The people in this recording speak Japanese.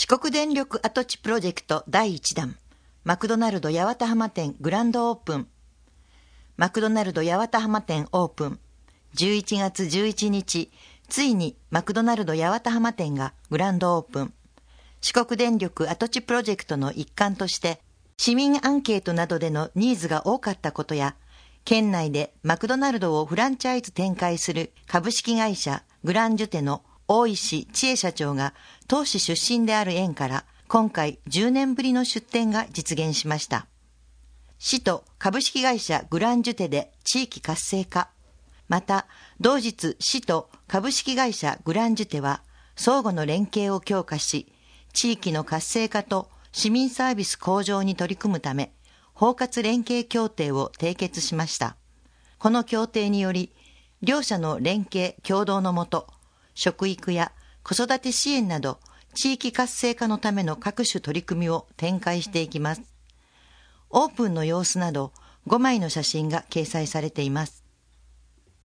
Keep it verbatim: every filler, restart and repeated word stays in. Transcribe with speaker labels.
Speaker 1: 四国電力跡地プロジェクトだいいち弾、マクドナルド八幡浜店グランドオープン。マクドナルド八幡浜店オープン。じゅういちがつじゅういちにち、ついにマクドナルド八幡浜店がグランドオープン。四国電力跡地プロジェクトの一環として、市民アンケートなどでのニーズが多かったことや、県内でマクドナルドをフランチャイズ展開する株式会社グランジュテの大石千恵社長が当市出身である縁から、今回じゅうねんぶりの出店が実現しました。市と株式会社グランジュテで地域活性化。また、同日市と株式会社グランジュテは相互の連携を強化し、地域の活性化と市民サービス向上に取り組むため、包括連携協定を締結しました。この協定により、両社の連携協働のもと、食育や子育て支援など地域活性化のための各種取り組みを展開していきます。オープンの様子などごまいの写真が掲載されています。